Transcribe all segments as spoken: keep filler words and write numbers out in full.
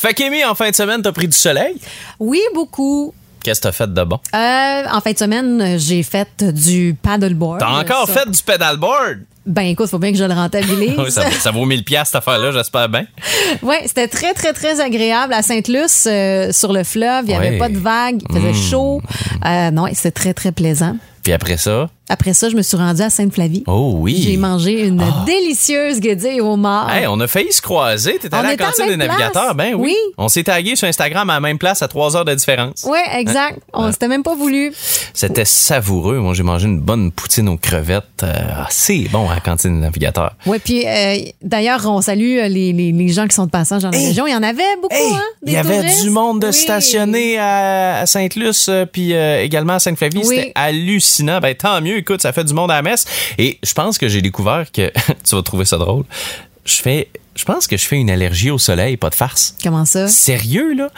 Fait qu'Amy, en fin de semaine, t'as pris du soleil? Oui, beaucoup. Qu'est-ce que t'as fait de bon? Euh, en fin de semaine, j'ai fait du paddleboard. T'as encore ça. fait du pedalboard? Ben écoute, faut bien que je le rentabilise. Oui, ça, ça vaut mille piastres cette affaire-là, j'espère bien. Oui, c'était très, très, très agréable à Sainte-Luce, euh, sur le fleuve. Il n'y avait Ouais. pas de vagues, il faisait Mmh. chaud. Euh, non, c'était très, très plaisant. Puis après ça? Après ça, je me suis rendue à Sainte-Flavie. Oh oui. J'ai mangé une Oh. délicieuse guédille au mort. Hey, on a failli se croiser. T'étais On allé à la était à la cantine des même navigateurs. place. Ben oui. Oui. On s'est tagué sur Instagram à la même place à trois heures de différence. Oui, exact. On s'était même pas voulu. C'était savoureux. Moi, j'ai mangé une bonne poutine aux crevettes. Euh, c'est bon à la cantine des navigateurs. Oui, puis euh, d'ailleurs, on salue les, les, les gens qui sont de passage dans la Hey. région. Il y en avait beaucoup, Hey, hein? il des y avait touristes. du monde de Oui. stationner à, à Sainte-Luce euh, puis euh, également à Sainte-Flavie. Oui. C'était hallucinant. Ben tant mieux. Écoute, ça fait du monde à la messe. Et je pense que j'ai découvert que tu vas trouver ça drôle. Je fais, je pense que je fais une allergie au soleil, pas de farce. Comment ça? Sérieux là.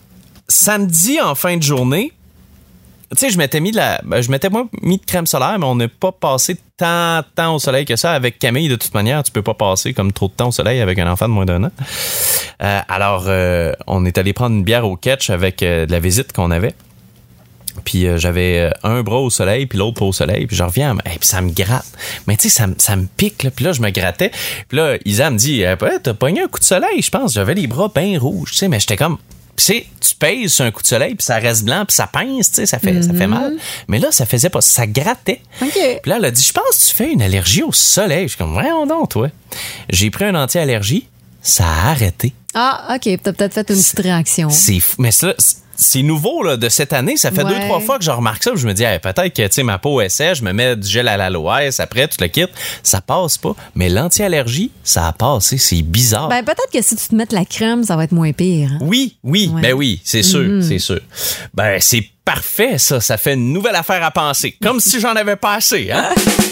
Samedi en fin de journée. Tu sais, je m'étais mis de la, ben, je m'étais moi mis de crème solaire, mais on n'a pas passé tant de temps au soleil que ça. Avec Camille, de toute manière, tu peux pas passer comme trop de temps au soleil avec un enfant de moins d'un an. Euh, alors, euh, on est allé prendre une bière au Ketch avec euh, de la visite qu'on avait. Puis euh, j'avais euh, un bras au soleil, puis l'autre pas au soleil. Puis je reviens, et puis ça me gratte. Mais tu sais, ça, me- ça me pique. Là. Puis là, je me grattais. Puis là, Isa me dit, eh, t'as pogné un coup de soleil, je pense. J'avais les bras bien rouges, tu sais, mais j'étais comme... Tu sais, tu pèses sur un coup de soleil, puis ça reste blanc, puis ça pince, tu sais, ça fait, mm-hmm. ça fait mal. Mais là, ça faisait pas, ça grattait. OK. Puis là, elle a dit, je pense que tu fais une allergie au soleil. Je suis comme, voyons donc, toi. J'ai pris un anti-allergie, ça a arrêté. Ah, OK. T'as peut-être fait une petite réaction. C'est fou. Mais ça, c'est nouveau là, de cette année. Ça fait Ouais. deux, trois fois que je remarque ça. Je me dis, hey, peut-être que tu sais, ma peau est sèche, je me mets du gel à l'aloès, après, tu le quittes. Ça passe pas. Mais l'anti-allergie, ça a passé. C'est bizarre. Ben, peut-être que si tu te mets de la crème, ça va être moins pire. Hein? Oui, oui, Ouais. ben oui, c'est sûr, Mm-hmm. c'est sûr. Ben, c'est parfait, ça. Ça fait une nouvelle affaire à penser. Comme si j'en avais pas assez, hein?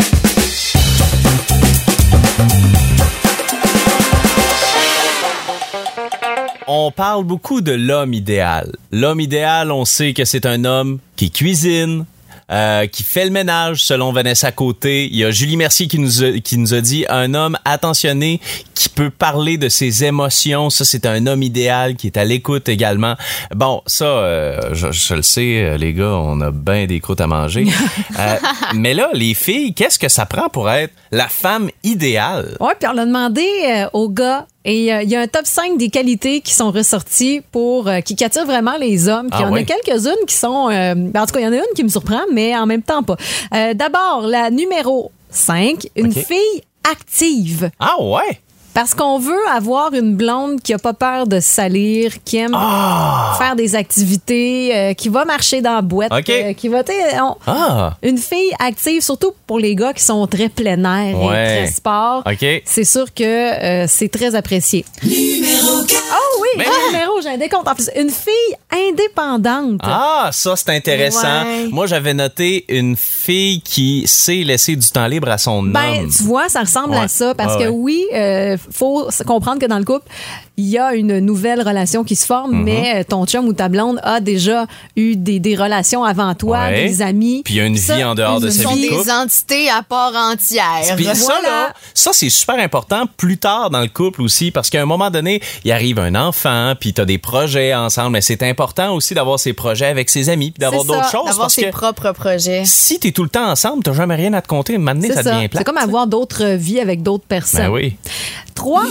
On parle beaucoup de l'homme idéal. L'homme idéal, on sait que c'est un homme qui cuisine, euh, qui fait le ménage, selon Vanessa Côté. Il y a Julie Mercier qui nous a, qui nous a dit un homme attentionné qui peut parler de ses émotions. Ça, c'est un homme idéal qui est à l'écoute également. Bon, ça, euh, je, je le sais, les gars, on a bien des croûtes à manger. euh, mais là, les filles, qu'est-ce que ça prend pour être la femme idéale? Oui, puis on l'a demandé euh, aux gars. Et euh, il y a un top cinq des qualités qui sont ressorties pour euh, qui, qui attirent vraiment les hommes. Puis il Ah y en oui? a quelques-unes qui sont... euh, ben, en tout cas, il y en a une qui me surprend, mais en même temps pas. Euh, d'abord, la numéro cinq, une OK. fille active. Ah ouais? Parce qu'on veut avoir une blonde qui a pas peur de se salir, qui aime Ah! faire des activités, euh, qui va marcher dans la boîte, OK. euh, qui va... t'sais, on- Ah! Une fille active, surtout pour les gars qui sont très plein air Ouais. et très sport. OK. C'est sûr que euh, c'est très apprécié. Numéro quatre. Oh oui, Mais un oui. numéro, j'ai un décompte. En plus, une fille indépendante. Ah, ça, c'est intéressant. Ouais. Moi, j'avais noté une fille qui sait laisser du temps libre à son Ben, homme. tu vois, ça ressemble Ouais. à ça. Parce Ouais, que ouais. oui, euh, faut s- comprendre que dans le couple, il y a une nouvelle relation qui se forme, Mm-hmm. mais euh, ton chum ou ta blonde a déjà eu des, des relations avant toi, Ouais. des amis. Puis il y a une Ça, vie en dehors de une sa Ce sont vie de des couple. entités à part entière. Puis ça, Voilà. là, ça, c'est super important plus tard dans le couple aussi, parce qu'à un moment donné, il arrive un enfant, puis t'as des projets ensemble, mais c'est important aussi d'avoir ses projets avec ses amis, puis d'avoir C'est d'autres ça, choses, D'avoir parce ses que propres projets. si t'es tout le temps ensemble, t'as jamais rien à te compter, maintenant, C'est ça ça. devient plat. C'est comme avoir d'autres vies avec d'autres personnes. Ben oui, Trois,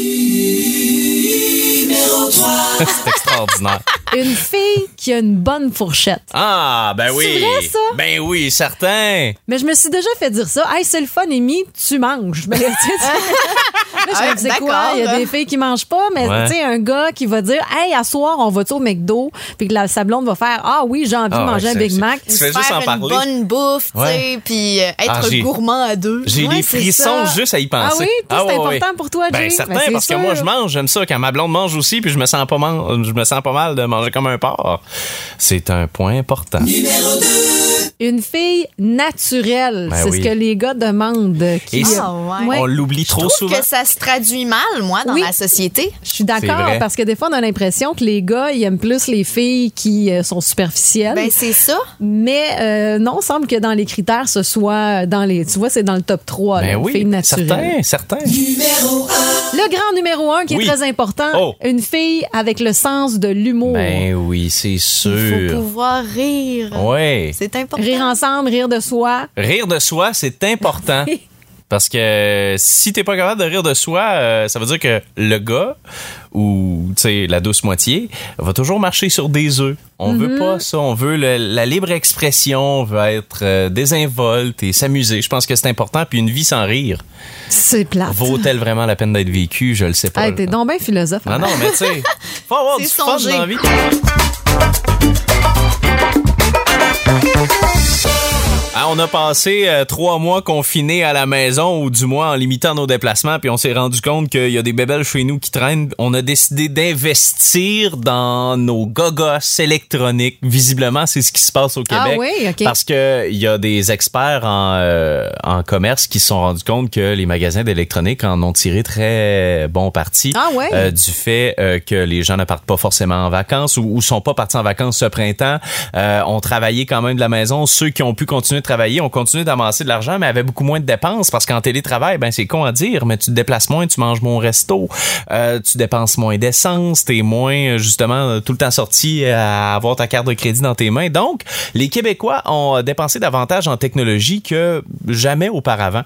c'est extraordinaire. une fille qui a une bonne fourchette. Ah, ben oui. vrai, ça? Ben oui, certain. Mais je me suis déjà fait dire ça. Hey, c'est le fun, Amy, tu manges. Ben, tu sais, tu- là, je Ah, me disais quoi? d'accord. Il y a des filles qui mangent pas, mais Ouais. tu sais, un gars qui va dire, hey, à soir, on va-tu au McDo? Puis que la, sa blonde va faire, ah oui, j'ai envie Ah de manger ouais, un c'est- Big c'est- Mac. Tu fais juste Faire en une parler. bonne bouffe, tu sais, Ouais. puis euh, être Ah, j'ai- gourmand à deux. J'ai Ouais, des c'est frissons ça. juste à y penser. Ah oui? Toi, c'est ouais, important ouais. pour toi, Jay? Ben, certain, Ben, c'est parce que sûr. moi, je mange, j'aime ça. Quand ma blonde mange aussi, puis je me sens pas mal, je me sens pas mal de manger comme un porc. C'est un point important. Numéro deux. Une fille naturelle, Ben c'est oui. ce que les gars demandent. Qui, Et Ah, ouais. Ouais. On l'oublie Je trop trouve souvent. que ça se traduit mal, moi, dans Oui. la société. Je suis d'accord C'est vrai. parce que des fois, on a l'impression que les gars, ils aiment plus les filles qui euh, sont superficielles. Ben, c'est ça. mais euh, non, il semble que dans les critères, ce soit dans les. Tu vois, c'est dans le top trois, Ben là, oui, filles naturelles. certains, certains. Le grand numéro un qui Oui. est très important, Oh. une fille avec le sens de l'humour. Ben oui, c'est Il faut sûr. pouvoir rire. Ouais. C'est important. Rire ensemble, rire de soi. Rire de soi, c'est important. Parce que si t'es pas capable de rire de soi, euh, ça veut dire que le gars ou tu sais la douce moitié va toujours marcher sur des œufs. On veut pas ça, on veut le- la libre expression, on veut être euh, désinvolte et s'amuser. Je pense que c'est important. Puis une vie sans rire, C'est plate. vaut-elle vraiment la peine d'être vécue? Je le sais pas. Hey, t'es donc bien philosophe. Non, non, mais tu sais, faut avoir C'est du fun songer. dans la vie. Ah, on a passé euh, trois mois confinés à la maison ou du moins en limitant nos déplacements, puis on s'est rendu compte qu'il y a des bébelles chez nous qui traînent. On a décidé d'investir dans nos gogos électroniques. Visiblement, c'est ce qui se passe au Ah Québec. oui, OK. Parce que il y a des experts en, euh, en commerce qui se sont rendus compte que les magasins d'électronique en ont tiré très bon parti. Ah ouais? Euh, du fait euh, que les gens ne partent pas forcément en vacances ou, ou sont pas partis en vacances ce printemps, euh, ont travaillé quand même de la maison. Ceux qui ont pu continuer de travailler ont continué d'amasser de l'argent, mais avaient beaucoup moins de dépenses parce qu'en télétravail, ben c'est con à dire, mais tu te déplaces moins, tu manges moins au resto, euh, tu dépenses moins d'essence, t'es moins justement tout le temps sorti à avoir ta carte de crédit dans tes mains. Donc, les Québécois ont dépensé davantage en technologie que jamais auparavant.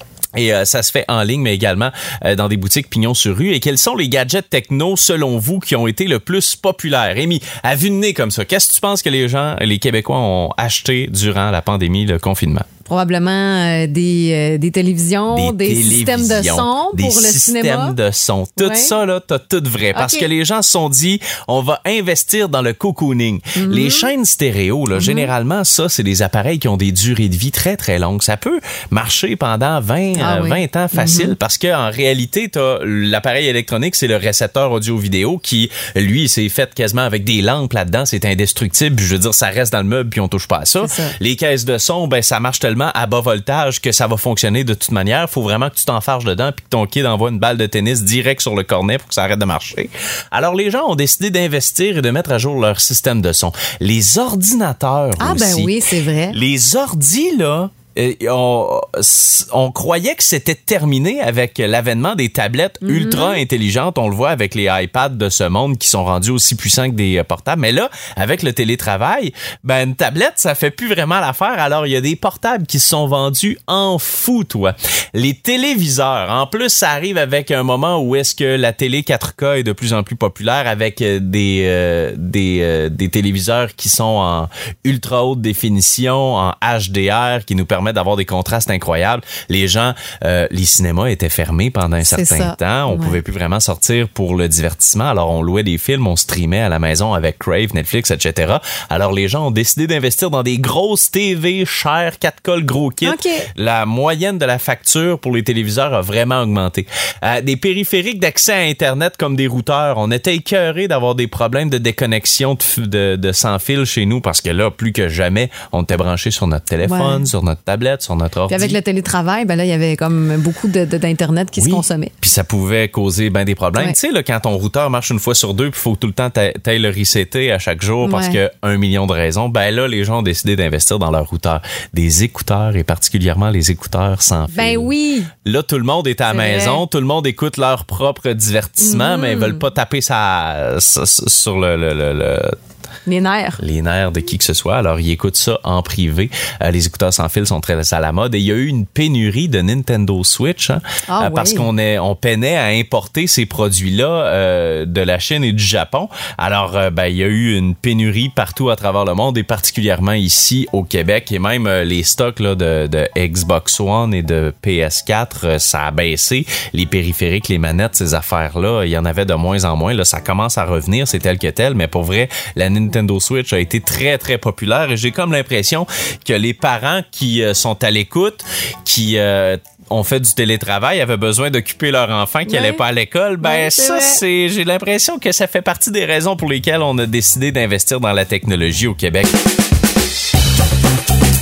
Et euh, ça se fait en ligne, mais également euh, dans des boutiques pignon sur rue. Et quels sont les gadgets techno, selon vous, qui ont été le plus populaires? Rémi, à vue de nez comme ça, qu'est-ce que tu penses que les gens, les Québécois ont acheté durant la pandémie, le confinement? Probablement euh, des, euh, des télévisions, des, systèmes de télévisions, son des pour le systèmes cinéma. de son. Tout Ouais. ça, là, t'as tout vrai. Parce Ok. que les gens se sont dit, on va investir dans le cocooning. Mhm. Les chaînes stéréo, là, généralement, ça, c'est des appareils qui ont des durées de vie très, très longues. Ça peut marcher pendant vingt, Ah euh, oui. vingt ans facile parce qu'en réalité, t'as l'appareil électronique, c'est le récepteur audio-vidéo qui, lui, s'est fait quasiment avec des lampes là-dedans. C'est indestructible. Je veux dire, ça reste dans le meuble puis on touche pas à ça. C'est ça. Les caisses de son, ben, ça marche tellement à bas voltage que ça va fonctionner de toute manière. Faut vraiment que tu t'enfarges dedans puis que ton kid envoie une balle de tennis direct sur le cornet pour que ça arrête de marcher. Alors, les gens ont décidé d'investir et de mettre à jour leur système de son. Les ordinateurs Ah ben aussi. oui, c'est vrai. Les ordis, là, euh, on, on croyait que c'était terminé avec l'avènement des tablettes Mhm. ultra intelligentes. On le voit avec les iPads de ce monde qui sont rendus aussi puissants que des euh, portables. Mais là, avec le télétravail, ben une tablette, ça fait plus vraiment l'affaire. Alors, il y a des portables qui se sont vendus en fou, toi. Les téléviseurs, en plus, ça arrive avec un moment où est-ce que la télé quatre K est de plus en plus populaire avec euh, des, euh, des, euh, des téléviseurs qui sont en ultra haute définition, en H D R, qui nous permettent d'avoir des contrastes incroyables. Les gens, euh, les cinémas étaient fermés pendant un C'est certain ça. temps. On Ouais. pouvait plus vraiment sortir pour le divertissement. Alors, on louait des films, on streamait à la maison avec Crave, Netflix, et cetera. Alors, les gens ont décidé d'investir dans des grosses T V chères, quatre K, le gros kit. OK. La moyenne de la facture pour les téléviseurs a vraiment augmenté. Euh, des périphériques d'accès à Internet comme des routeurs. On était écœurés d'avoir des problèmes de déconnexion de, f- de, de sans fil chez nous parce que là, plus que jamais, on était branché sur notre téléphone, Ouais. sur notre tablette, sur notre ordi. Puis avec le télétravail, ben là, il y avait comme beaucoup de, de- d'Internet qui Oui. se consommait. Puis ça pouvait causer ben des problèmes. Ouais. Tu sais, là, quand ton routeur marche une fois sur deux, puis faut que tout le temps t'a- t'ailles le resetter à chaque jour parce Ouais. que un million de raisons, ben là, les gens ont décidé d'investir dans leur routeur. Des écouteurs et particulièrement les écouteurs sans fil. Ben oui. Là, tout le monde est à la C'est maison, vrai. tout le monde écoute leur propre divertissement, mais ils veulent pas taper sa, sa- sur le, le, le, le- Les nerfs. les nerfs de qui que ce soit. Alors, ils écoutent ça en privé. Euh, les écouteurs sans fil sont très à la mode. Et il y a eu une pénurie de Nintendo Switch hein, Ah euh, parce oui. qu'on est, on peinait à importer ces produits-là euh, de la Chine et du Japon. Alors, euh, ben, il y a eu une pénurie partout à travers le monde et particulièrement ici au Québec. Et même euh, les stocks là, de, de Xbox One et de P S quatre, euh, ça a baissé. Les périphériques, les manettes, ces affaires-là, il y en avait de moins en moins. Là, ça commence à revenir, c'est tel que tel. Mais pour vrai, la Nintendo Switch a été très, très populaire et j'ai comme l'impression que les parents qui euh, sont à l'écoute, qui euh, ont fait du télétravail, avaient besoin d'occuper leur enfant qui Ouais. allait pas à l'école, ben Ouais, c'est ça, vrai. c'est, j'ai l'impression que ça fait partie des raisons pour lesquelles on a décidé d'investir dans la technologie au Québec.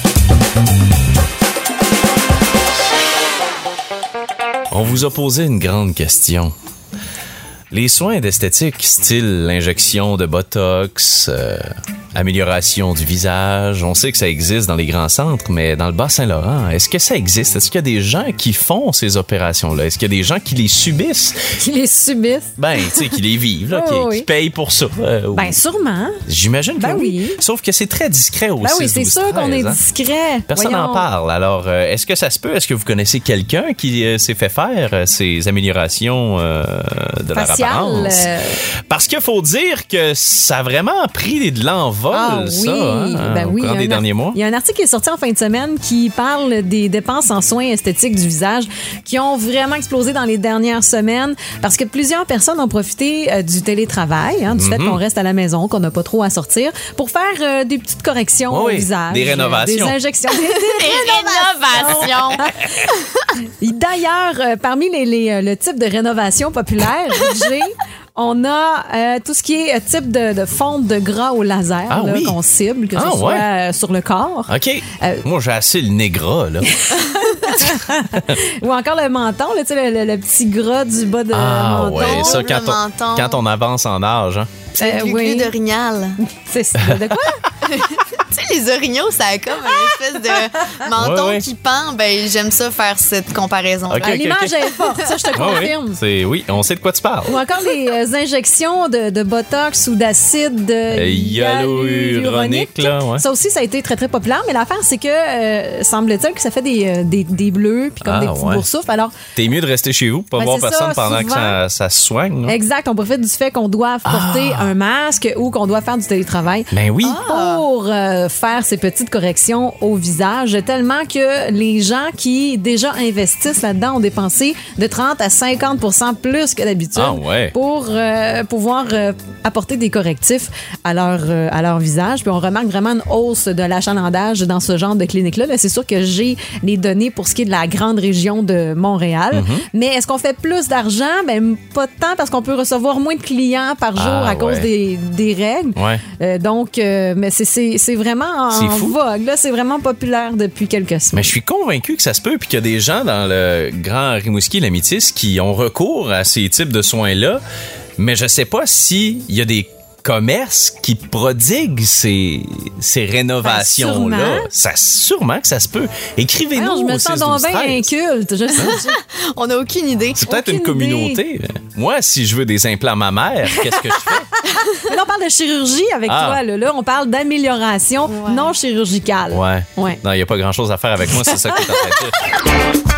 On vous a posé une grande question. Les soins d'esthétique, style l'injection de Botox, euh, amélioration du visage, on sait que ça existe dans les grands centres, mais dans le Bas-Saint-Laurent, est-ce que ça existe? Est-ce qu'il y a des gens qui font ces opérations-là? Est-ce qu'il y a des gens qui les subissent? Qui les subissent? Ben, tu sais, qui les vivent, là, Oh, qui, oui. qui payent pour ça. euh, Ben, sûrement. J'imagine que Ben oui. oui. Sauf que c'est très discret aussi. Ben oui, c'est sûr qu'on est discret. Personne Voyons. n'en parle. Alors, euh, est-ce que ça se peut? Est-ce que vous connaissez quelqu'un qui euh, s'est fait faire euh, ces améliorations euh, de Facial, leur apparence? euh, Parce qu'il faut dire que ça a vraiment pris de l'envol, Ah ça, oui, hein, ben au oui, cours il y a des un derniers ar- mois. Il y a un article qui est sorti en fin de semaine qui parle des dépenses en soins esthétiques du visage qui ont vraiment explosé dans les dernières semaines parce que plusieurs personnes ont profité euh, du télétravail, hein, du fait qu'on reste à la maison, qu'on n'a pas trop à sortir, pour faire euh, des petites corrections Oui, au oui, visage. des rénovations. euh, Des injections. Des, des Rénovation. D'ailleurs, euh, parmi les, les, euh, le type de rénovation populaire, j'ai... On a euh, tout ce qui est euh, type de, de fonte de gras au laser Ah là, oui. qu'on cible, que Ah ce soit ouais. euh, sur le corps. OK. Euh, Moi, j'ai assez le nez gras, là. Ou encore le menton, là, tu sais, le, le- le petit gras du bas de Ah, menton. ouais, ça, le quand on, menton. quand on avance en âge, hein. C'est Euh, le oui. glu d'orignal. C'est ça. De quoi? Tu sais, les orignaux, ça a comme une espèce de menton Ouais, ouais. qui pend. Ben, j'aime ça faire cette comparaison. Ok. Euh, L'image est forte, ça, je te Ah oui, confirme. c'est, oui, on sait de quoi tu parles. Ou encore les euh, injections de, de botox ou d'acide Euh, hyaluronique, là, ouais. Ça aussi, ça a été très, très populaire. Mais l'affaire, c'est que, euh, semble-t-il que ça fait des, euh, des, des bleus puis comme Ah, des petits ouais. boursoufles. Alors, T'es mieux de rester chez vous, pas Ben, voir c'est personne ça, pendant que souvent. ça, ça se soigne. là. exact, on profite du fait qu'on doit porter un masque ou qu'on doit faire du télétravail. Ben oui. Pour euh, faire ces petites corrections au visage, tellement que les gens qui déjà investissent là-dedans ont dépensé de trente à cinquante pour cent plus que d'habitude Ah ouais. pour euh, pouvoir euh, apporter des correctifs à leur, euh, à leur visage. Puis on remarque vraiment une hausse de l'achalandage dans ce genre de clinique-là. Là, c'est sûr que j'ai les données pour ce qui est de la grande région de Montréal. Mm-hmm. Mais est-ce qu'on fait plus d'argent? Ben, pas tant parce qu'on peut recevoir moins de clients par jour Ah, à cause ouais. des, des règles. Ouais. Euh, donc, euh, mais c'est- c'est c'est vraiment en C'est fou. vogue. Là, c'est vraiment populaire depuis quelques Mais semaines. je suis convaincu que ça se peut, puis qu'il y a des gens dans le Grand Rimouski, la Métis, qui ont recours à ces types de soins-là. Mais je sais pas s'il y a des commerces qui prodiguent ces, ces rénovations-là. Ben, sûrement. Ça, sûrement que ça se peut. Écrivez-nous Alors, je me au six six donc douze bien treize. inculte. Je sais. On n'a aucune idée. C'est peut-être une Aucune communauté. Moi, si je veux des implants mammaires, qu'est-ce que je fais? Mais là, on parle de chirurgie avec Ah. toi. Là. Là, on parle d'amélioration Ouais. non chirurgicale. Ouais. Ouais. Non, il n'y a pas grand-chose à faire avec moi, c'est ça que tu es en train de dire.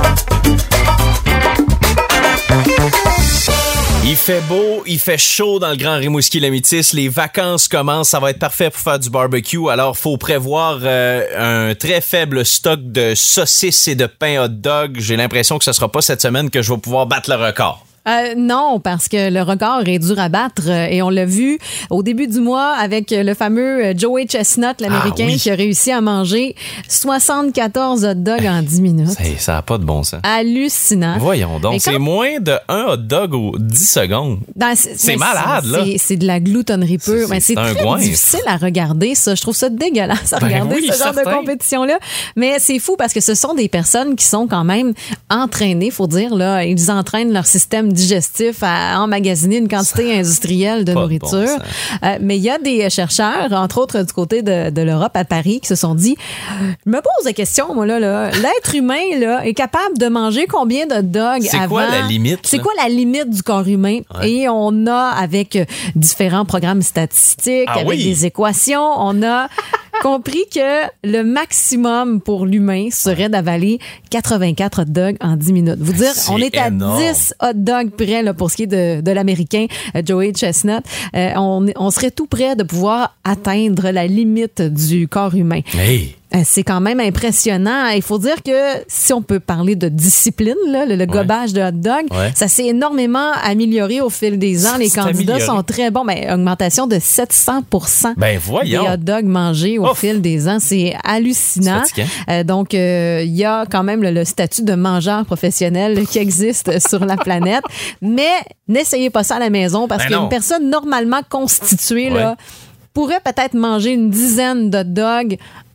Il fait beau, il fait chaud dans le Grand Rimouski la Métis. Les vacances commencent, ça va être parfait pour faire du barbecue. Alors, faut prévoir euh, un très faible stock de saucisses et de pain hot dog. J'ai l'impression que ce sera pas cette semaine que je vais pouvoir battre le record. Euh, non, parce que le record est dur à battre euh, et on l'a vu au début du mois avec euh, le fameux euh, Joey Chestnut, l'Américain, Ah oui. qui a réussi à manger soixante-quatorze hot dogs en dix minutes. Hey, ça n'a pas de bon sens. Hallucinant. Voyons donc, Mais quand- c'est moins de un hot dog aux dix secondes. Ben, c'est C'est mais malade, c'est- là. c'est- C'est de la gloutonnerie C'est- pure. c'est- Mais c'est c'est un très goinfre. difficile à regarder, ça. Je trouve ça dégueulasse à Ben regarder oui, ce genre certain. de compétition-là. Mais c'est fou parce que ce sont des personnes qui sont quand même entraînées, faut dire. Là, ils entraînent leur système digestif à emmagasiner une quantité industrielle de Pas de nourriture. bon sens. Euh, mais il y a des chercheurs, entre autres du côté de, de l'Europe, à Paris, qui se sont dit, je me pose la question, moi, là, là l'être humain là, est capable de manger combien de hot dogs C'est avant? quoi la limite, C'est là? quoi la limite du corps humain? Ouais. Et on a, avec euh, différents programmes statistiques, Ah avec oui? des équations, on a compris que le maximum pour l'humain serait d'avaler quatre-vingt-quatre hot dogs en dix minutes. Vous dire, C'est on est à énorme. dix hot dogs près là, pour ce qui est de, de l'Américain euh, Joey Chestnut. Euh, on, on serait tout près de pouvoir atteindre la limite du corps humain. Hey! Euh, C'est quand même impressionnant. Il faut dire que si on peut parler de discipline, là, le, le gobage de hot dog, Ouais. ça s'est énormément amélioré au fil des ans. Les C'est candidats amélioré. sont très bons. Ben, augmentation de sept cents pour cent Ben des voyons! hot dogs mangés au Ouf. fil des ans. C'est hallucinant. C'est fatigant. Euh, donc, euh, il y a quand même le, le statut de mangeur professionnel qui existe sur la planète. Mais n'essayez pas ça à la maison parce Ben qu'une non. personne normalement constituée Ouais. là, pourrait peut-être manger une dizaine de hot dogs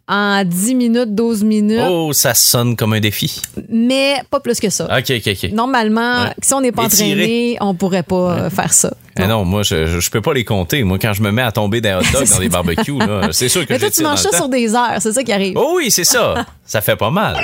en dix minutes, douze minutes. Oh, ça sonne comme un défi. Mais pas plus que ça. OK, OK, OK. Normalement, ouais. si on n'est pas Étiré. entraîné, on pourrait pas ouais. faire ça. Non. Eh non, moi, je, je, je peux pas les compter. Moi, quand je me mets à tomber des hot dogs dans des barbecues, là, c'est sûr que mais je toi, tu manges ça sur des heures, c'est ça qui arrive. Oh oui, c'est ça. Ça fait pas mal.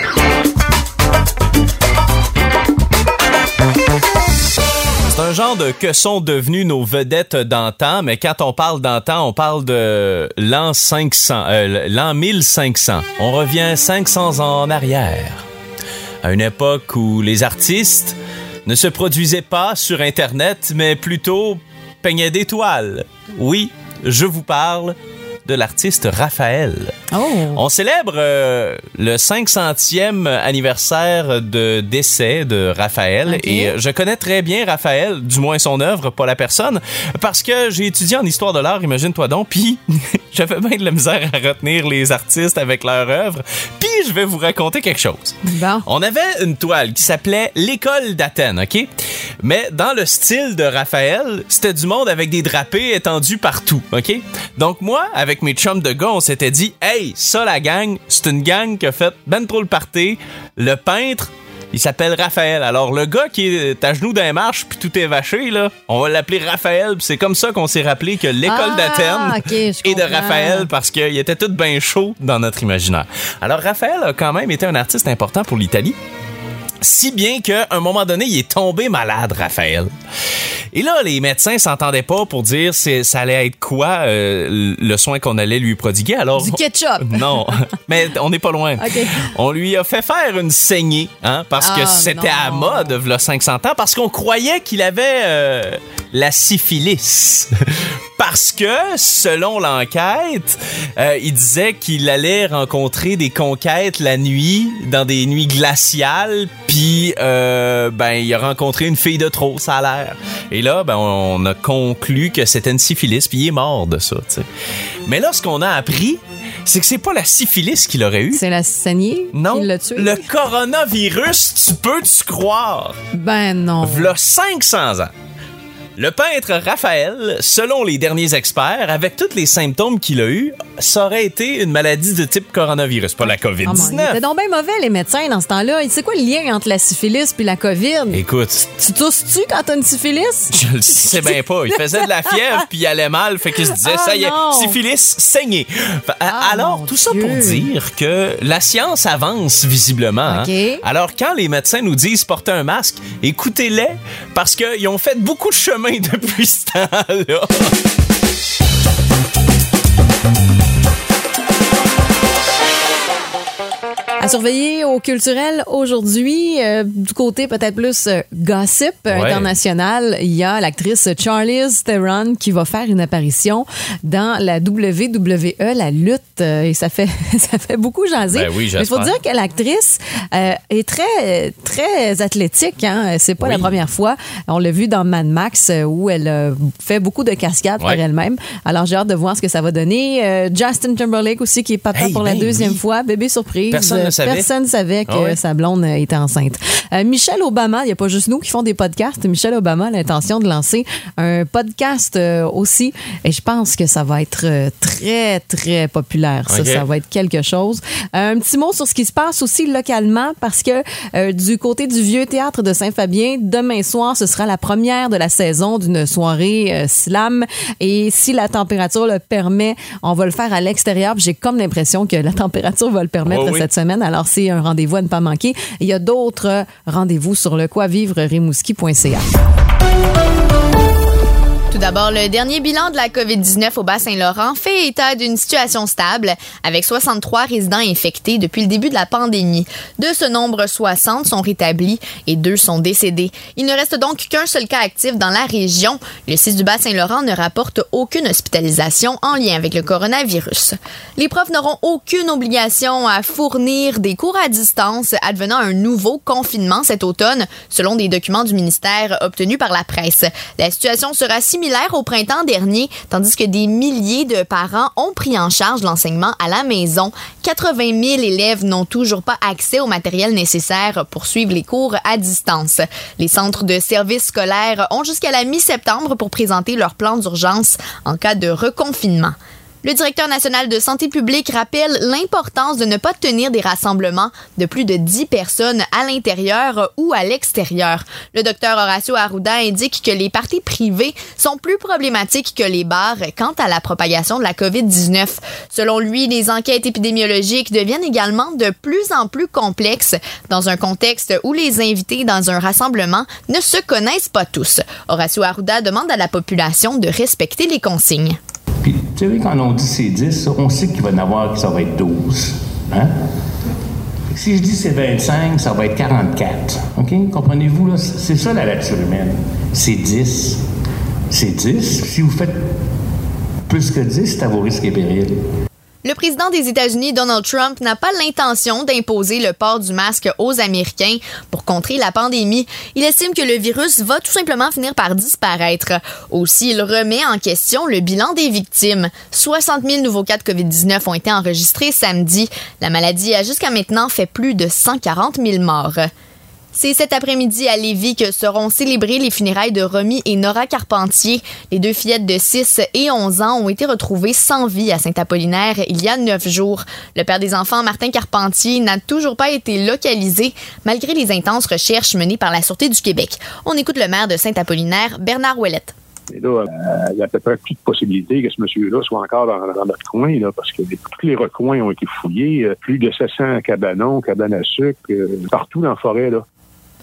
C'est un genre de que sont devenus nos vedettes d'antan, mais quand on parle d'antan, on parle de l'an cinq cents, euh, l'an mille cinq cents. On revient cinq cents ans en arrière. À une époque où les artistes ne se produisaient pas sur Internet, mais plutôt peignaient des toiles. Oui, je vous parle de l'artiste Raphaël. Oh. On célèbre euh, le cinq centième anniversaire de décès de Raphaël. Okay. Et je connais très bien Raphaël, du moins son œuvre, pas la personne, parce que j'ai étudié en histoire de l'art, imagine-toi donc, puis j'avais bien de la misère à retenir les artistes avec leur œuvre. Puis je vais vous raconter quelque chose. Bon. On avait une toile qui s'appelait l'École d'Athènes, OK? Mais dans le style de Raphaël, c'était du monde avec des drapés étendus partout, OK? Donc moi, avec mes chums de gars, on s'était dit « Hey, ça, la gang, c'est une gang qui a fait ben trop le party. Le peintre, il s'appelle Raphaël. Alors, le gars qui est à genoux dans les marches puis tout est vaché, là, on va l'appeler Raphaël. Puis c'est comme ça qu'on s'est rappelé que l'École ah, d'Athènes okay, est de Raphaël parce qu'il était tout bien chaud dans notre imaginaire. Alors, Raphaël a quand même été un artiste important pour l'Italie. Si bien qu'à un moment donné, il est tombé malade, Raphaël. Et là, les médecins s'entendaient pas pour dire c'est, ça allait être quoi euh, le soin qu'on allait lui prodiguer. Alors, du ketchup. Non, mais on n'est pas loin. Okay. On lui a fait faire une saignée, hein, parce ah, que c'était non. à mode, v'là cinq cents ans, parce qu'on croyait qu'il avait euh, la syphilis. Parce que, selon l'enquête, euh, il disait qu'il allait rencontrer des conquêtes la nuit, dans des nuits glaciales, puis euh, ben il a rencontré une fille de trop, ça a l'air. Et là, ben on a conclu que c'était une syphilis, puis il est mort de ça, tu sais. Mais là, ce qu'on a appris, c'est que c'est pas la syphilis qu'il aurait eu. C'est la saignée non, qui l'a tué. Le coronavirus, tu peux-tu croire? Ben non. V'là cinq cents ans. Le peintre Raphaël, selon les derniers experts, avec tous les symptômes qu'il a eus, ça aurait été une maladie de type coronavirus, pas la covid dix-neuf. C'était donc bien mauvais, les médecins, dans ce temps-là. C'est quoi le lien entre la syphilis puis la COVID? Écoute... Tu tousses-tu quand t'as une syphilis? Je le sais bien pas. Il faisait de la fièvre puis il allait mal, fait qu'il se disait, ah, ça y est, non. syphilis, saignée. Ah, alors, tout ça Dieu. pour dire que la science avance visiblement. Okay. Hein? Alors, quand les médecins nous disent porter un masque, écoutez-les, parce qu'ils ont fait beaucoup de chemin depuis ce temps-là. À surveiller au culturel aujourd'hui, euh, du côté peut-être plus euh, gossip ouais. international, il y a l'actrice Charlize Theron qui va faire une apparition dans la W W E, la lutte, euh, et ça fait ça fait beaucoup jaser. Ben oui, il faut dire que l'actrice euh, est très très athlétique, hein. C'est pas oui. la première fois. On l'a vu dans Mad Max où elle euh, fait beaucoup de cascades ouais. par elle-même. Alors j'ai hâte de voir ce que ça va donner. Euh, Justin Timberlake aussi qui est papa hey, pour la ben deuxième oui. fois, bébé surprise. Personne ne savait. Personne ne savait que ah ouais. sa blonde était enceinte. Euh, Michelle Obama, il n'y a pas juste nous qui font des podcasts. Michelle Obama a l'intention de lancer un podcast euh, aussi. Et je pense que ça va être euh, très, très populaire. Ça, okay. ça va être quelque chose. Euh, un petit mot sur ce qui se passe aussi localement parce que euh, du côté du Vieux Théâtre de Saint-Fabien, demain soir, ce sera la première de la saison d'une soirée euh, slam. Et si la température le permet, on va le faire à l'extérieur. J'ai comme l'impression que la température va le permettre oh oui. cette semaine. Alors, c'est un rendez-vous à ne pas manquer. Il y a d'autres rendez-vous sur le quoi vivre rimouski point c a. Tout d'abord, le dernier bilan de la covid dix-neuf au Bas-Saint-Laurent fait état d'une situation stable, avec soixante-trois résidents infectés depuis le début de la pandémie. De ce nombre, soixante sont rétablis et deux sont décédés. Il ne reste donc qu'un seul cas actif dans la région. Le C I S du Bas-Saint-Laurent ne rapporte aucune hospitalisation en lien avec le coronavirus. Les profs n'auront aucune obligation à fournir des cours à distance advenant un nouveau confinement cet automne, selon des documents du ministère obtenus par la presse. La situation sera similaire au printemps dernier, tandis que des milliers de parents ont pris en charge l'enseignement à la maison. quatre-vingt mille élèves n'ont toujours pas accès au matériel nécessaire pour suivre les cours à distance. Les centres de services scolaires ont jusqu'à la mi-septembre pour présenter leur plan d'urgence en cas de reconfinement. Le directeur national de santé publique rappelle l'importance de ne pas tenir des rassemblements de plus de dix personnes à l'intérieur ou à l'extérieur. Le docteur Horacio Arruda indique que les parties privées sont plus problématiques que les bars quant à la propagation de la covid dix-neuf. Selon lui, les enquêtes épidémiologiques deviennent également de plus en plus complexes dans un contexte où les invités dans un rassemblement ne se connaissent pas tous. Horacio Arruda demande à la population de respecter les consignes. Puis, tu sais, quand on dit c'est dix, on sait qu'il va y en avoir que ça va être douze. Hein? Si je dis c'est vingt-cinq, ça va être quarante-quatre. OK? Comprenez-vous, là? C'est ça la nature humaine. C'est dix. C'est dix. Si vous faites plus que dix, c'est à vos risques et périls. Le président des États-Unis, Donald Trump, n'a pas l'intention d'imposer le port du masque aux Américains pour contrer la pandémie. Il estime que le virus va tout simplement finir par disparaître. Aussi, il remet en question le bilan des victimes. soixante mille nouveaux cas de covid dix-neuf ont été enregistrés samedi. La maladie a jusqu'à maintenant fait plus de cent quarante mille morts. C'est cet après-midi à Lévis que seront célébrées les funérailles de Romy et Nora Carpentier. Les deux fillettes de six et onze ans ont été retrouvées sans vie à Saint-Apollinaire il y a neuf jours. Le père des enfants, Martin Carpentier, n'a toujours pas été localisé malgré les intenses recherches menées par la Sûreté du Québec. On écoute le maire de Saint-Apollinaire, Bernard Ouellette. Et là, il y a à peu près plus de possibilités que ce monsieur-là soit encore dans, dans notre coin, là, parce que tous les recoins ont été fouillés. Plus de sept cents cabanons, cabanes à sucre, euh, partout dans la forêt, là.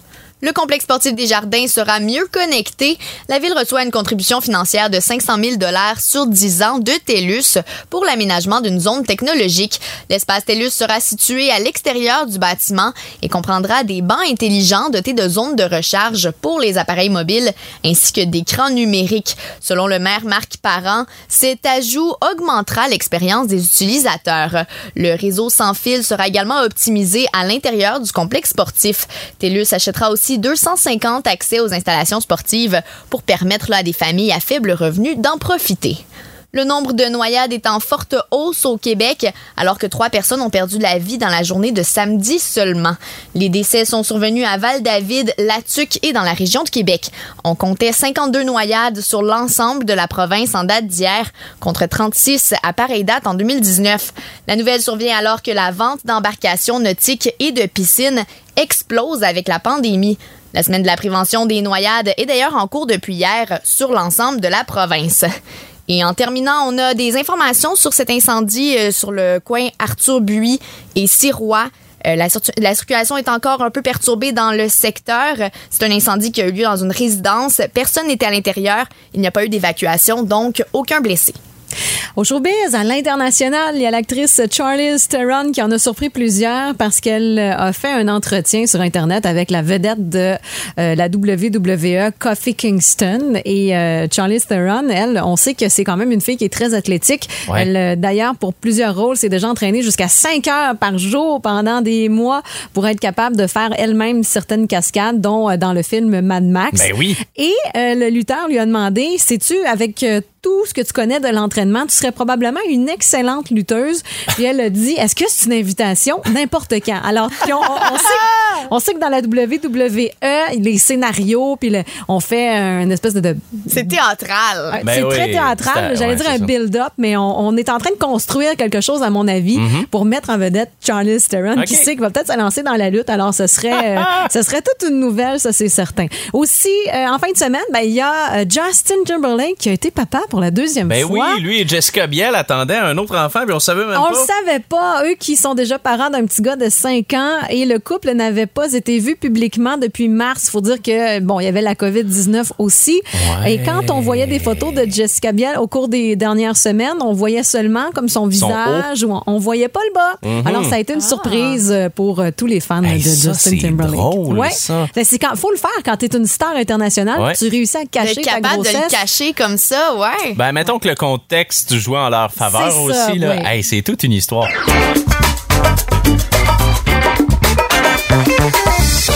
Le complexe sportif des Jardins sera mieux connecté. La ville reçoit une contribution financière de cinq cent mille dollars sur dix ans de TELUS pour l'aménagement d'une zone technologique. L'espace TELUS sera situé à l'extérieur du bâtiment et comprendra des bancs intelligents dotés de zones de recharge pour les appareils mobiles ainsi que d'écrans numériques. Selon le maire Marc Parent, cet ajout augmentera l'expérience des utilisateurs. Le réseau sans fil sera également optimisé à l'intérieur du complexe sportif. TELUS achètera aussi deux cent cinquante accès aux installations sportives pour permettre là, à des familles à faible revenu d'en profiter. Le nombre de noyades est en forte hausse au Québec, alors que trois personnes ont perdu la vie dans la journée de samedi seulement. Les décès sont survenus à Val-David, Latuc et dans la région de Québec. On comptait cinquante-deux noyades sur l'ensemble de la province en date d'hier, contre trente-six à pareille date en deux mille dix-neuf. La nouvelle survient alors que la vente d'embarcations nautiques et de piscines explose avec la pandémie. La semaine de la prévention des noyades est d'ailleurs en cours depuis hier sur l'ensemble de la province. Et en terminant, on a des informations sur cet incendie euh, sur le coin Arthur-Buis et Sirois. Euh, la, la circulation est encore un peu perturbée dans le secteur. C'est un incendie qui a eu lieu dans une résidence. Personne n'était à l'intérieur. Il n'y a pas eu d'évacuation, donc aucun blessé. Au showbiz, à l'international, il y a l'actrice Charlize Theron qui en a surpris plusieurs parce qu'elle a fait un entretien sur Internet avec la vedette de euh, la W W E, Kofi Kingston. Et euh, Charlize Theron, elle, on sait que c'est quand même une fille qui est très athlétique. Ouais. Elle, d'ailleurs, pour plusieurs rôles, s'est déjà entraînée jusqu'à cinq heures par jour pendant des mois pour être capable de faire elle-même certaines cascades, dont euh, dans le film Mad Max. Ben oui. Et euh, le lutteur lui a demandé, sais-tu, avec euh, tout ce que tu connais de l'entraînement, tu serais probablement une excellente lutteuse. Puis elle a dit, est-ce que c'est une invitation? N'importe quand. Alors, on, on, on, sait, on sait que dans la W W E, les scénarios, puis le, on fait une espèce de... de c'est théâtral. Ben c'est oui, très théâtral. J'allais ouais, dire un build-up, mais on, on est en train de construire quelque chose, à mon avis, mm-hmm. pour mettre en vedette Charlize Theron, okay. qui sait qu'il va peut-être se lancer dans la lutte. Alors, ce serait, euh, ce serait toute une nouvelle, ça, c'est certain. Aussi, euh, en fin de semaine, ben, il y a euh, Justin Timberlake qui a été papa pour la deuxième ben fois. Oui, lui et Jessica Biel attendaient un autre enfant, puis on savait même on pas. On le savait pas. Eux qui sont déjà parents d'un petit gars de cinq ans et le couple n'avait pas été vu publiquement depuis mars. Il faut dire que, bon, il y avait la covid dix-neuf aussi. Ouais. Et quand on voyait des photos de Jessica Biel au cours des dernières semaines, on voyait seulement comme son visage, ou on, on voyait pas le bas. Mm-hmm. Alors, ça a été une ah. surprise pour euh, tous les fans hey, de ça, Justin Timberlake. Drôle, ouais. ça. C'est quand, faut le faire quand t'es une star internationale. Ouais. Tu réussis à cacher ta grossesse. D'être capable de le cacher comme ça, ouais. Ben, mettons que le contexte jouait en leur faveur c'est aussi. Ça, là. Oui. Hey, c'est toute une histoire. Si vous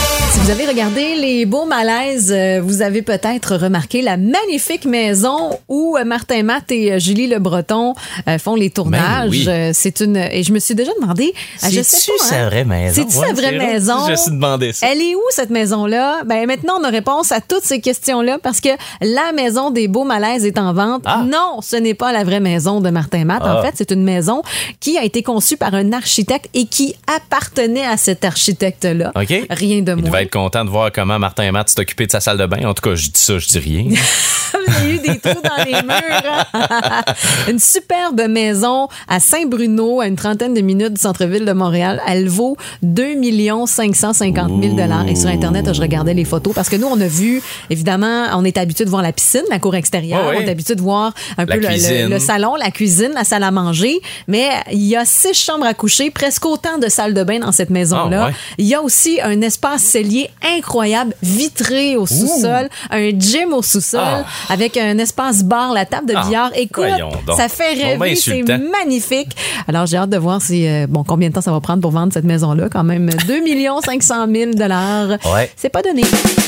Vous avez regardé les beaux malaises. euh, Vous avez peut-être remarqué la magnifique maison où euh, Martin Matt et euh, Julie Le Breton euh, font les tournages. Ben oui. Euh, C'est une et je me suis déjà demandé. euh, je sais C'est-tu pas. sa hein, vraie maison? C'est-tu Ouais, sa vraie c'est vrai. maison? Je me suis demandé ça. Elle est où cette maison-là? Ben maintenant on a réponse à toutes ces questions-là parce que la maison des beaux malaises est en vente. Ah. Non, ce n'est pas la vraie maison de Martin Matt. En Ah. fait, c'est une maison qui a été conçue par un architecte et qui appartenait à cet architecte-là. OK. Rien de Il moins. devait être content de voir comment Martin et Matt s'est occupé de sa salle de bain. En tout cas, je dis ça, je dis rien. Vous avez eu des trous dans les murs. hein? Une superbe maison à Saint-Bruno, à une trentaine de minutes du centre-ville de Montréal. Elle vaut deux millions cinq cent cinquante mille dollars. Et sur Internet, je regardais les photos parce que nous, on a vu, évidemment, on est habitué de voir la piscine, la cour extérieure. Oh oui. On est habitué de voir un La peu le, cuisine. le, le salon, la cuisine, la salle à manger. Mais il y a six chambres à coucher, presque autant de salles de bain dans cette maison-là. Ah, ouais. Il y a aussi un espace cellier incroyable, vitré au sous-sol, un gym au sous-sol, Ah. avec un espace bar, la table de Ah, billard. Écoute, voyons donc. ça fait Bon, ben rêver, c'est insultant. magnifique. Alors, j'ai hâte de voir si, euh, bon, combien de temps ça va prendre pour vendre cette maison-là. Quand même, deux millions cinq cent mille dollars. Ouais. C'est pas donné.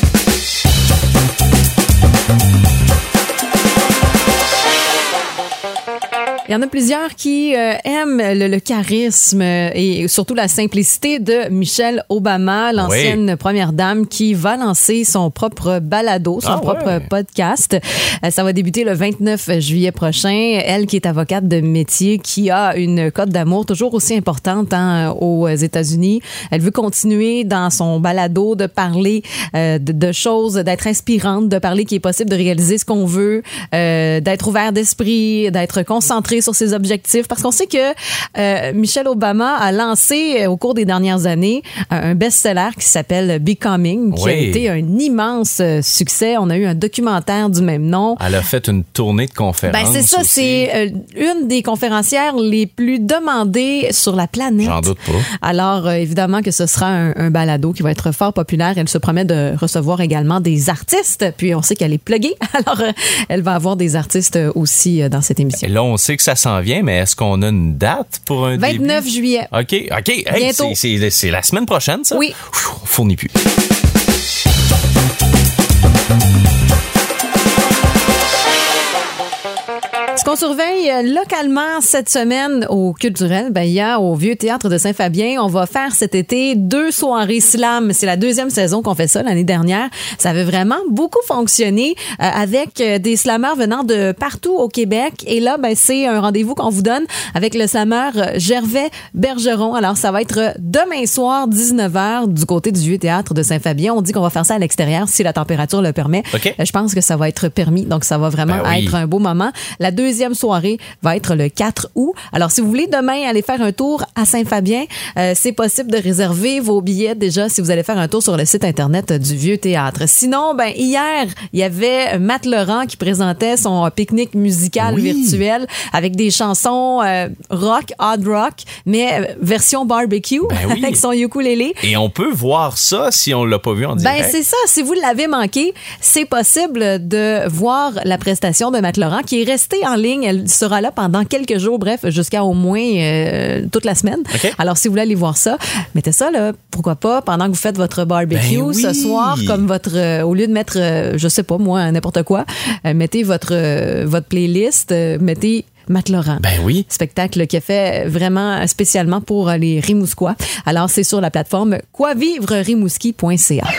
Il y en a plusieurs qui euh, aiment le, le charisme euh, et surtout la simplicité de Michelle Obama, l'ancienne Oui. première dame qui va lancer son propre balado, son Ah propre ouais. podcast. Euh, ça va débuter le vingt-neuf juillet prochain. Elle qui est avocate de métier, qui a une cote d'amour toujours aussi importante hein, aux États-Unis. Elle veut continuer dans son balado de parler euh, de, de choses, d'être inspirante, de parler qu'il est possible de réaliser ce qu'on veut, euh, d'être ouvert d'esprit, d'être concentré sur ses objectifs. Parce qu'on sait que euh, Michelle Obama a lancé euh, au cours des dernières années un, un best-seller qui s'appelle Becoming, qui Oui. a été un immense euh, succès. On a eu un documentaire du même nom. Elle a fait une tournée de conférences. Ben c'est ça, aussi. c'est euh, une des conférencières les plus demandées sur la planète. J'en doute pas. Alors, euh, évidemment que ce sera un, un balado qui va être fort populaire. Elle se promet de recevoir également des artistes. Puis, on sait qu'elle est pluguée. Alors, euh, elle va avoir des artistes aussi euh, dans cette émission. Et là, on sait que ça s'en vient, mais est-ce qu'on a une date pour un vingt-neuf début? juillet. OK, OK. Hey, Bientôt. c'est- c'est c'est la semaine prochaine, ça? Oui. Ouf, on fournit plus. Ce qu'on surveille euh, localement cette semaine au culturel, ben, il y a au Vieux Théâtre de Saint-Fabien, on va faire cet été deux soirées slam. C'est la deuxième saison qu'on fait ça l'année dernière. Ça avait vraiment beaucoup fonctionné euh, avec euh, des slammeurs venant de partout au Québec. Et là, ben, c'est un rendez-vous qu'on vous donne avec le slammeur euh, Gervais Bergeron. Alors, ça va être demain soir, dix-neuf heures, du côté du Vieux Théâtre de Saint-Fabien. On dit qu'on va faire ça à l'extérieur si la température le permet. OK. Euh, Je pense que ça va être permis. Donc, ça va vraiment Ben oui. être un beau moment. La deuxième soirée va être le quatre août. Alors, si vous voulez demain aller faire un tour à Saint-Fabien, euh, c'est possible de réserver vos billets déjà si vous allez faire un tour sur le site Internet du Vieux Théâtre. Sinon, ben hier, il y avait Matt Laurent qui présentait son pique-nique musical Oui. virtuel avec des chansons euh, rock, hard rock, mais euh, version barbecue Ben oui. avec son ukulélé. Et on peut voir ça si on l'a pas vu en direct. Ben, c'est ça. Si vous l'avez manqué, c'est possible de voir la prestation de Matt Laurent qui est restée en ligne. Elle sera là pendant quelques jours, bref, jusqu'à au moins euh, toute la semaine. OK. Alors, si vous voulez aller voir ça, mettez ça, là, pourquoi pas, pendant que vous faites votre barbecue Ben oui. ce soir, comme votre, euh, au lieu de mettre, euh, je sais pas moi, n'importe quoi, euh, mettez votre, euh, votre playlist, euh, mettez Matt Laurent. Ben oui. Spectacle qui est fait vraiment spécialement pour les Rimouskois. Alors, c'est sur la plateforme quoi vivre rimouski point c a.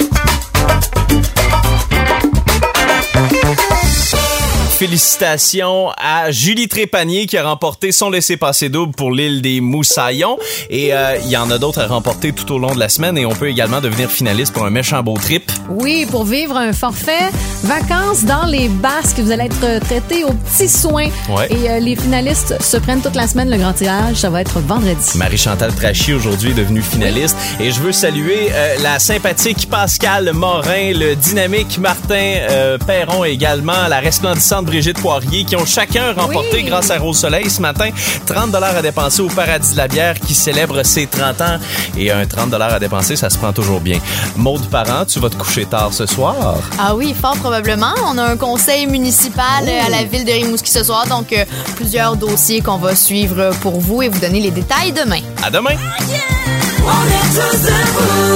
Félicitations à Julie Trépanier qui a remporté son laissez-passer double pour l'île des Moussaillons. Et euh, il y en a d'autres à remporter tout au long de la semaine. Et on peut également devenir finaliste pour un méchant beau trip. Oui, pour vivre un forfait vacances dans les Basques. Vous allez être traité aux petits soins. Ouais. Et euh, les finalistes se prennent toute la semaine le grand tirage. Ça va être vendredi. Marie-Chantal Trachy aujourd'hui est devenue finaliste. Et je veux saluer euh, la sympathique Pascal Morin, le dynamique Martin euh, Perron également, la resplendissante Brigitte Poirier, qui ont chacun remporté, Oui. grâce à Rose Soleil ce matin, trente dollars à dépenser au Paradis de la bière qui célèbre ses trente ans. Et un trente dollars à dépenser, ça se prend toujours bien. Maude Parent, tu vas te coucher tard ce soir. Ah oui, fort probablement. On a un conseil municipal euh, à la ville de Rimouski ce soir, donc euh, plusieurs dossiers qu'on va suivre pour vous et vous donner les détails demain. À demain! On est tous debout.